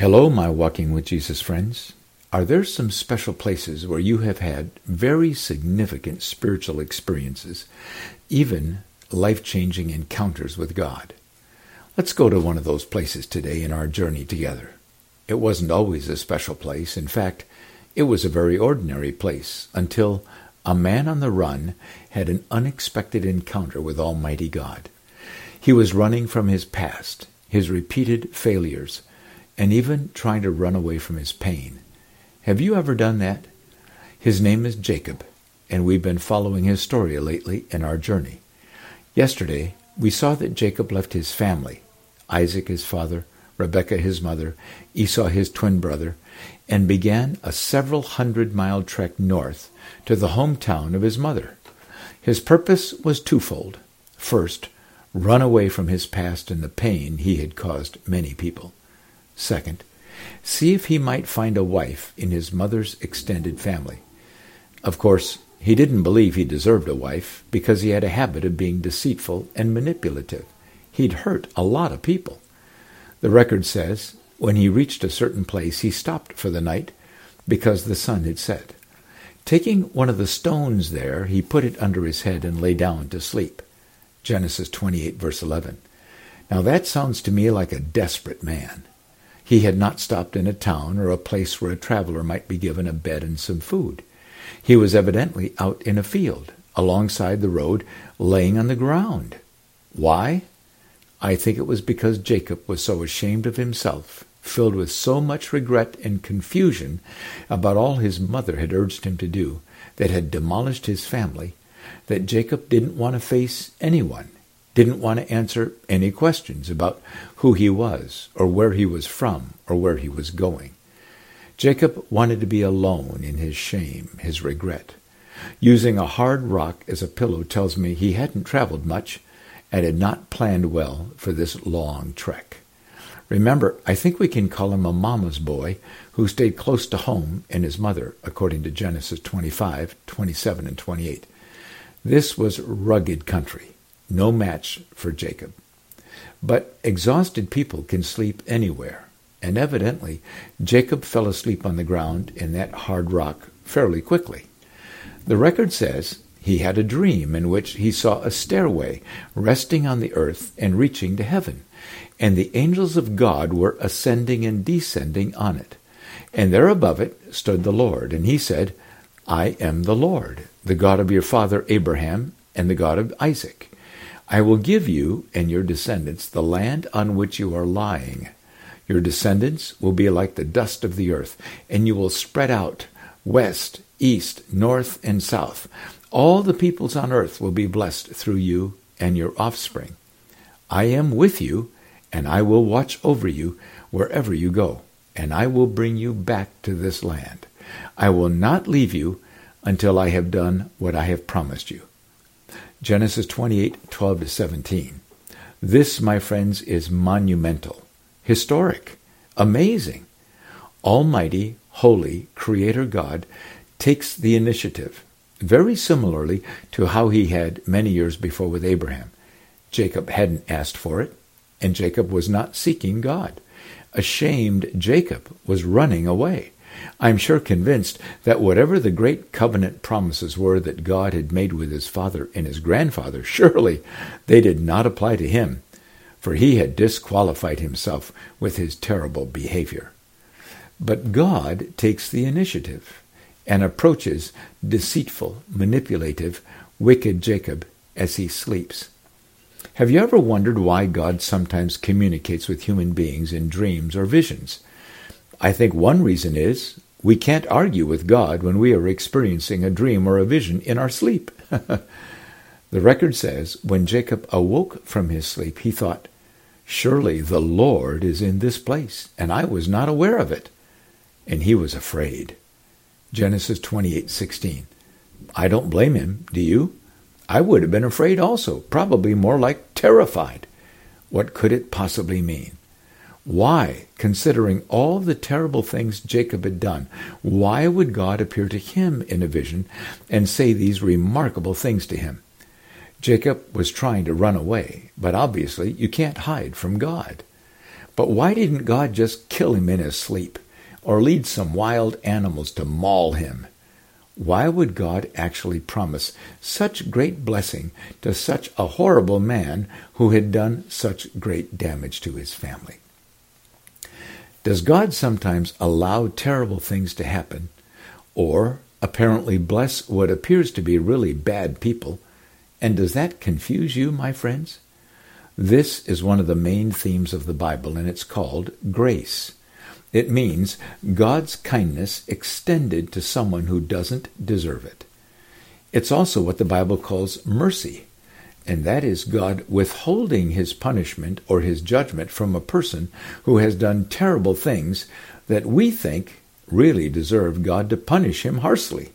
Hello, my Walking with Jesus friends. Are there some special places where you have had very significant spiritual experiences, even life-changing encounters with God? Let's go to one of those places today in our journey together. It wasn't always a special place. In fact, it was a very ordinary place until a man on the run had an unexpected encounter with Almighty God. He was running from his past, his repeated failures, and even trying to run away from his pain. Have you ever done that? His name is Jacob, and we've been following his story lately in our journey. Yesterday, we saw that Jacob left his family, Isaac his father, Rebekah his mother, Esau his twin brother, and began a several hundred-mile trek north to the hometown of his mother. His purpose was twofold. First, run away from his past and the pain he had caused many people. Second, see if he might find a wife in his mother's extended family. Of course, he didn't believe he deserved a wife because he had a habit of being deceitful and manipulative. He'd hurt a lot of people. The record says, when he reached a certain place, he stopped for the night because the sun had set. Taking one of the stones there, he put it under his head and lay down to sleep. Genesis 28, verse 11. Now that sounds to me like a desperate man. He had not stopped in a town or a place where a traveler might be given a bed and some food. He was evidently out in a field, alongside the road, laying on the ground. Why? I think it was because Jacob was so ashamed of himself, filled with so much regret and confusion about all his mother had urged him to do, that had demolished his family, that Jacob didn't want to face anyone, didn't want to answer any questions about who he was, or where he was from, or where he was going. Jacob wanted to be alone in his shame, his regret. Using a hard rock as a pillow tells me he hadn't traveled much and had not planned well for this long trek. Remember, I think we can call him a mama's boy who stayed close to home and his mother, according to Genesis 25, 27, and 28. This was rugged country, no match for Jacob. But exhausted people can sleep anywhere, and evidently Jacob fell asleep on the ground in that hard rock fairly quickly. The record says he had a dream in which he saw a stairway resting on the earth and reaching to heaven, and the angels of God were ascending and descending on it. And there above it stood the Lord, and he said, I am the Lord, the God of your father Abraham and the God of Isaac. I will give you and your descendants the land on which you are lying. Your descendants will be like the dust of the earth, and you will spread out west, east, north, and south. All the peoples on earth will be blessed through you and your offspring. I am with you, and I will watch over you wherever you go, and I will bring you back to this land. I will not leave you until I have done what I have promised you. Genesis 28, 12-17. This, my friends, is monumental, historic, amazing. Almighty, holy, Creator God takes the initiative, very similarly to how he had many years before with Abraham. Jacob hadn't asked for it, and Jacob was not seeking God. Ashamed Jacob was running away. I'm sure convinced that whatever the great covenant promises were that God had made with his father and his grandfather, surely they did not apply to him, for he had disqualified himself with his terrible behavior. But God takes the initiative and approaches deceitful, manipulative, wicked Jacob as he sleeps. Have you ever wondered why God sometimes communicates with human beings in dreams or visions? I think one reason is we can't argue with God when we are experiencing a dream or a vision in our sleep. The record says when Jacob awoke from his sleep, he thought, surely the Lord is in this place, and I was not aware of it. And he was afraid. Genesis 28:16. I don't blame him, do you? I would have been afraid also, probably more like terrified. What could it possibly mean? Why, considering all the terrible things Jacob had done, why would God appear to him in a vision and say these remarkable things to him? Jacob was trying to run away, but obviously you can't hide from God. But why didn't God just kill him in his sleep, or lead some wild animals to maul him? Why would God actually promise such great blessing to such a horrible man who had done such great damage to his family? Does God sometimes allow terrible things to happen, or apparently bless what appears to be really bad people? And does that confuse you, my friends? This is one of the main themes of the Bible, and it's called grace. It means God's kindness extended to someone who doesn't deserve it. It's also what the Bible calls mercy, and that is God withholding his punishment or his judgment from a person who has done terrible things that we think really deserve God to punish him harshly.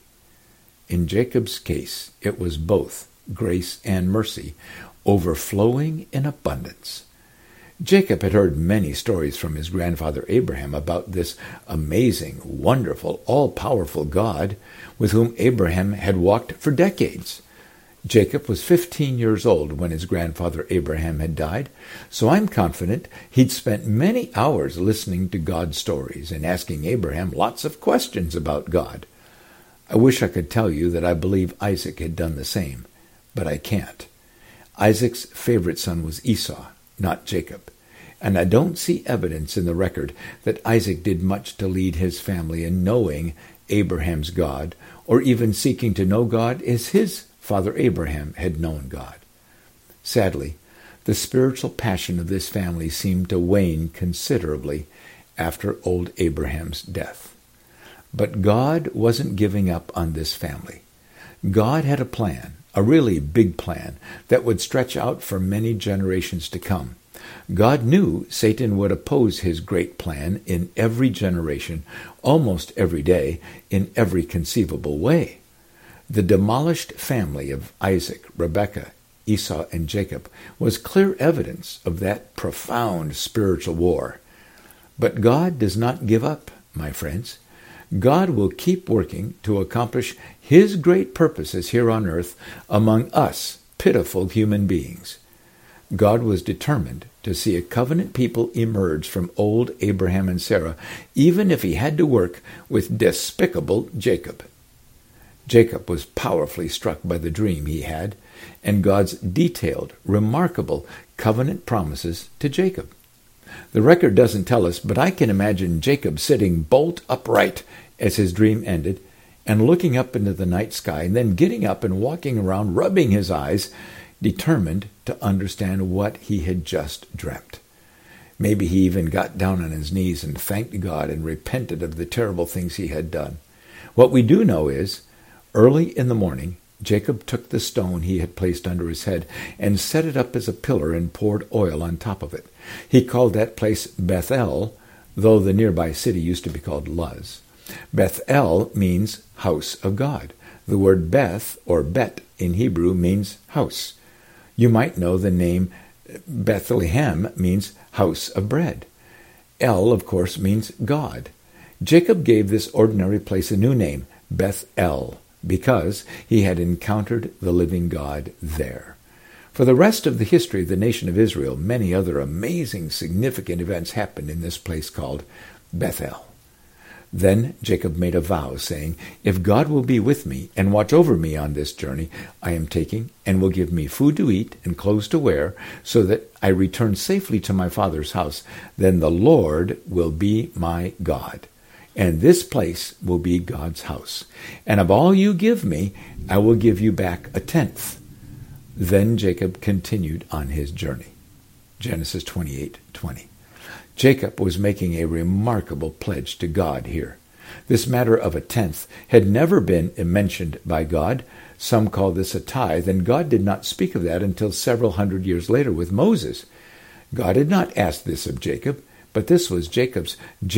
In Jacob's case, it was both grace and mercy, overflowing in abundance. Jacob had heard many stories from his grandfather Abraham about this amazing, wonderful, all-powerful God with whom Abraham had walked for decades. Jacob was 15 years old when his grandfather Abraham had died, so I'm confident he'd spent many hours listening to God's stories and asking Abraham lots of questions about God. I wish I could tell you that I believe Isaac had done the same, but I can't. Isaac's favorite son was Esau, not Jacob, and I don't see evidence in the record that Isaac did much to lead his family in knowing Abraham's God, or even seeking to know God as his father Abraham had known God. Sadly, the spiritual passion of this family seemed to wane considerably after old Abraham's death. But God wasn't giving up on this family. God had a plan, a really big plan, that would stretch out for many generations to come. God knew Satan would oppose his great plan in every generation, almost every day, in every conceivable way. The demolished family of Isaac, Rebekah, Esau, and Jacob was clear evidence of that profound spiritual war. But God does not give up, my friends. God will keep working to accomplish his great purposes here on earth among us pitiful human beings. God was determined to see a covenant people emerge from old Abraham and Sarah, even if he had to work with despicable Jacob. Jacob was powerfully struck by the dream he had and God's detailed, remarkable covenant promises to Jacob. The record doesn't tell us, but I can imagine Jacob sitting bolt upright as his dream ended and looking up into the night sky and then getting up and walking around, rubbing his eyes, determined to understand what he had just dreamt. Maybe he even got down on his knees and thanked God and repented of the terrible things he had done. What we do know is, early in the morning, Jacob took the stone he had placed under his head and set it up as a pillar and poured oil on top of it. He called that place Bethel, though the nearby city used to be called Luz. Bethel means house of God. The word Beth, or Bet in Hebrew, means house. You might know the name Bethlehem means house of bread. El, of course, means God. Jacob gave this ordinary place a new name, Bethel, because he had encountered the living God there. For the rest of the history of the nation of Israel, many other amazing, significant events happened in this place called Bethel. Then Jacob made a vow, saying, "If God will be with me and watch over me on this journey I am taking, and will give me food to eat and clothes to wear, so that I return safely to my father's house, then the Lord will be my God, and this place will be God's house. And of all you give me, I will give you back a tenth." Then Jacob continued on his journey. Genesis 28:20. Jacob was making a remarkable pledge to God here. This matter of a tenth had never been mentioned by God. Some call this a tithe, and God did not speak of that until several hundred years later with Moses. God had not asked this of Jacob, but this was Jacob's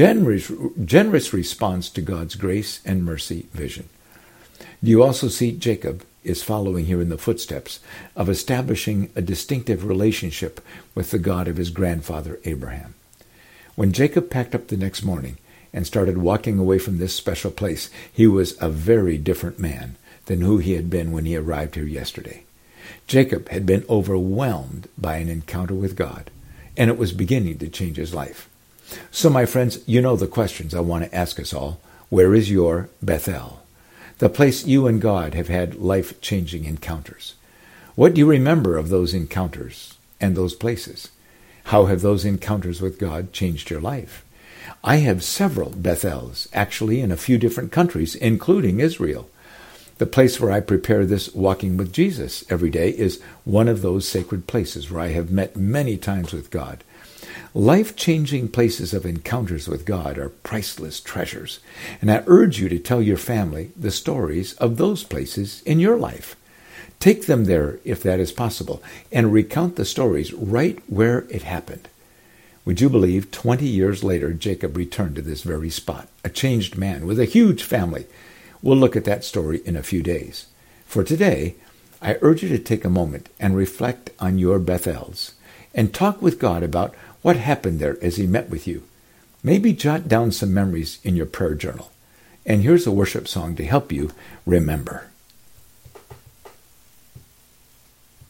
generous response to God's grace and mercy vision. You also see Jacob is following here in the footsteps of establishing a distinctive relationship with the God of his grandfather Abraham. When Jacob packed up the next morning and started walking away from this special place, he was a very different man than who he had been when he arrived here yesterday. Jacob had been overwhelmed by an encounter with God, and it was beginning to change his life. So, my friends, you know the questions I want to ask us all. Where is your Bethel? The place you and God have had life-changing encounters. What do you remember of those encounters and those places? How have those encounters with God changed your life? I have several Bethels, actually in a few different countries, including Israel. The place where I prepare this Walking with Jesus every day is one of those sacred places where I have met many times with God. Life-changing places of encounters with God are priceless treasures, and I urge you to tell your family the stories of those places in your life. Take them there if that is possible, and recount the stories right where it happened. Would you believe 20 years later Jacob returned to this very spot, a changed man with a huge family? We'll look at that story in a few days. For today, I urge you to take a moment and reflect on your Bethels, and talk with God about what happened there as he met with you. Maybe jot down some memories in your prayer journal. And here's a worship song to help you remember.